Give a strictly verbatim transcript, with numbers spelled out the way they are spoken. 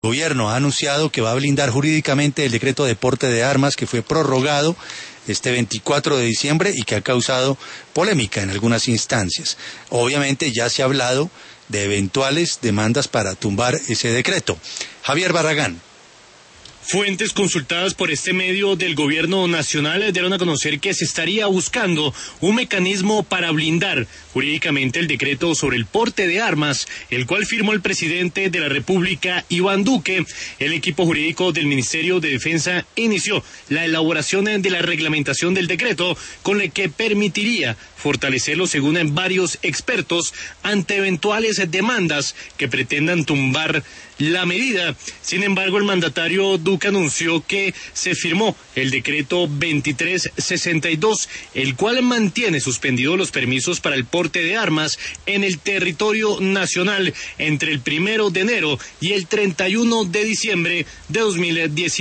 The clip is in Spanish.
El gobierno ha anunciado que va a blindar jurídicamente el decreto de porte de armas que fue prorrogado este veinticuatro de diciembre y que ha causado polémica en algunas instancias. Obviamente ya se ha hablado de eventuales demandas para tumbar ese decreto. Javier Barragán. Fuentes consultadas por este medio del gobierno nacional dieron a conocer que se estaría buscando un mecanismo para blindar jurídicamente el decreto sobre el porte de armas, el cual firmó el presidente de la República, Iván Duque. El equipo jurídico del Ministerio de Defensa inició la elaboración de la reglamentación del decreto, con el que permitiría fortalecerlo, según varios expertos, ante eventuales demandas que pretendan tumbar la medida. Sin embargo, el mandatario Duque anunció que se firmó el decreto veintitrés sesenta y dos, el cual mantiene suspendidos los permisos para el porte de armas en el territorio nacional entre el primero de enero y el treinta y uno de diciembre de dos mil diecinueve.